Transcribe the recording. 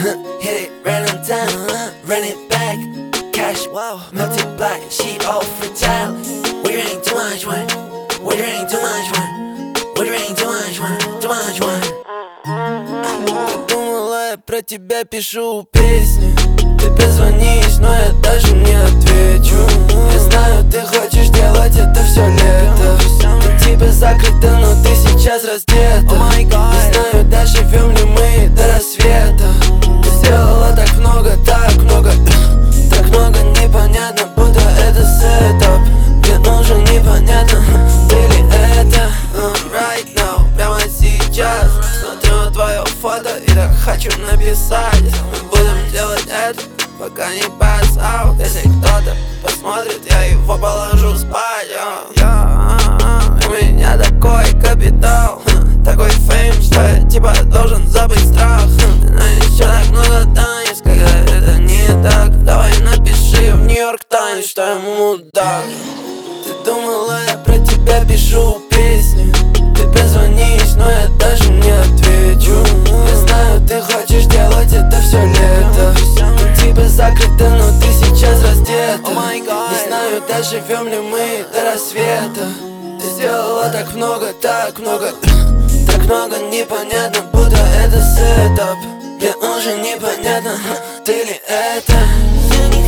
Hit it right on time, run it back. Cash, wow, multiply, she all fragile. We drink too much wine, we drink too much wine, we drink too much wine, too much wine. Ты думала, я про тебя пишу песни. Ты позвонишь, но я даже не отвечу. Я знаю, ты хочешь делать это все лето. На тебе закрыто, но ты сейчас раздета. Не знаю, доживем ли мы до рассвета. Ты сделала так много, так много, так много непонятно, будто это сетап. Мне нужен непонятно, ты ли это. Right now, прямо сейчас смотрю на твое фото и так хочу написать. Мы будем делать это, пока не pass out. Если кто-то посмотрит, я его положу спать. У меня такой капитал, такой фейм, что я типа должен забыть страх. Но еще так много танец, когда это не так. Давай напиши в Нью-Йорк Таймс, что я мудак. Ты думала, я про тебя пишу песни. Ты позвонишь, но я даже не отвечу. Я знаю, ты хочешь делать это все лето. На тебе закрыто, но ты сейчас раздета. Не знаю, доживем ли мы до рассвета. Ты сделала так много, так много, так много непонятно, будто это сетап. Мне уже непонятно, ты ли это.